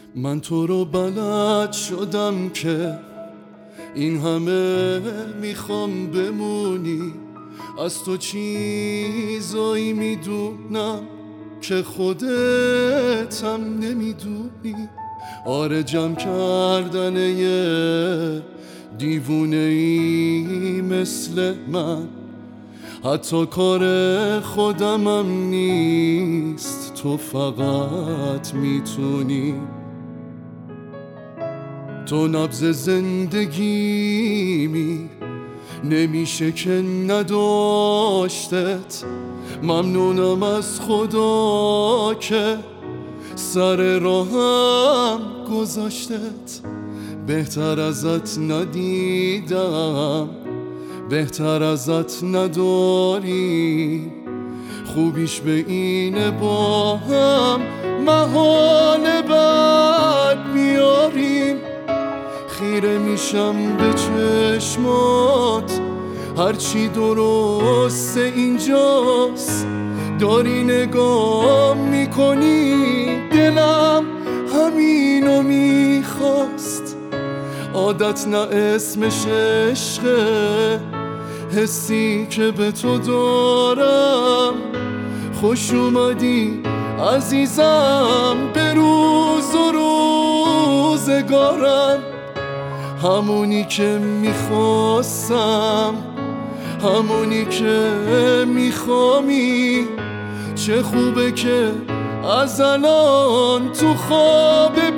من تو رو بلد شدم که این همه میخوام بمونی. از تو چیزایی میدونم که خودت هم نمیدونی. آره جمع کردن یه دیوونه ای مثل من حتی کار خودمم نیست، تو فقط میتونی. تو نبض زندگیمی نمیشه که نداشتت. ممنونم از خدا که سر راهم گذاشتت. بهتر ازت ندیدم، بهتر ازت نداری. خوبیش به اینه با هم محال بد میاریم. خیره میشم به چشمات هرچی درسته اینجاست. داری نگاه میکنی، دلم همینو میخواست. عادت نه اسمش عشقه، حسی که به تو دارم. خوش اومدی عزیزم به روز و روزگارم. همونی که میخواستم، همونی که میخوامی. چه خوبه که از الان تو خواب